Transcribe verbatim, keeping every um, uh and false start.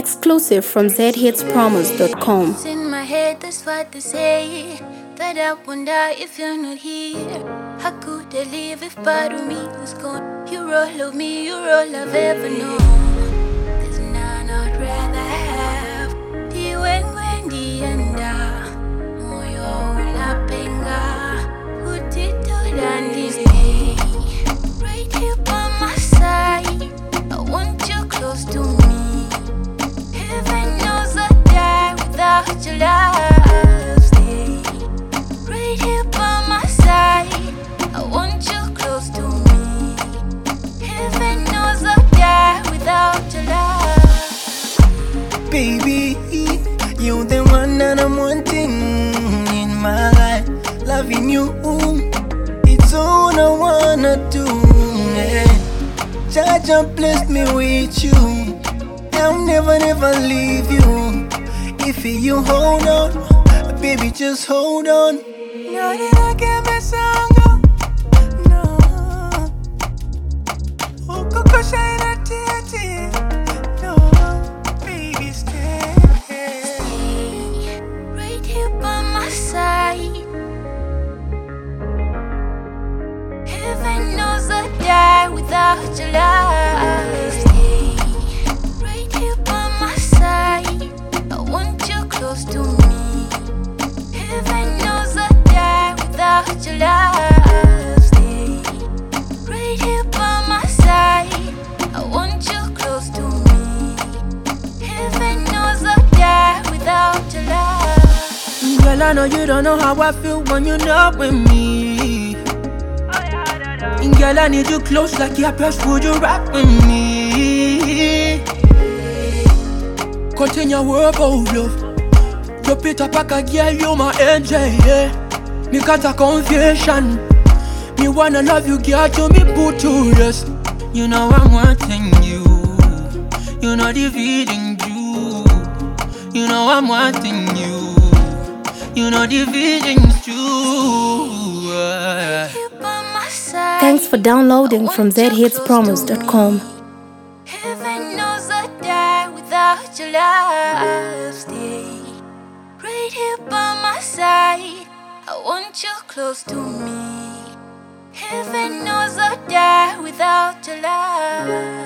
Exclusive from z hits promos dot com. It's in my head, that's what they say. That I wonder if you're not here. How could I live if part of me was gone? You're all of me, you're all I've ever known. There's none I'd rather have. The when when the end moyo ulapenga utito landi right here by my side. I want you close to me. Heaven knows I die without your love. Stay right here by my side. I want you close to me. Heaven knows I die without your love. Baby, you're the one that I'm wanting in my life. Loving you, it's all I wanna do. Yeah. Jaja blessed me with you. I'll never, never leave you. If you hold on, baby, just hold on. No, I can't mess up. No. Oh, Coco Shine a tear. No, baby, stay. Stay right here by my side. Heaven knows I die without your love. Stay right here by my side. I want you close to me. Heaven knows I die without your love. Stay right here by my side. I want you close to me. Heaven knows I die without your love. Girl, I know you don't know how I feel when you're not with me. Girl, I need you close like your best. Would you rock with me? Continue work of love. You Peter Parker, girl, you my angel, yeah. Me got a confession. Me wanna love you, girl, to me put to rest. You know I'm wanting you. You know the feeling you. You know I'm wanting you. You know the feeling's true. Thanks for downloading from z hits promos dot com. Heaven knows I die without your love. Stay right here by my side. I want you close to me. Heaven knows I die without your love.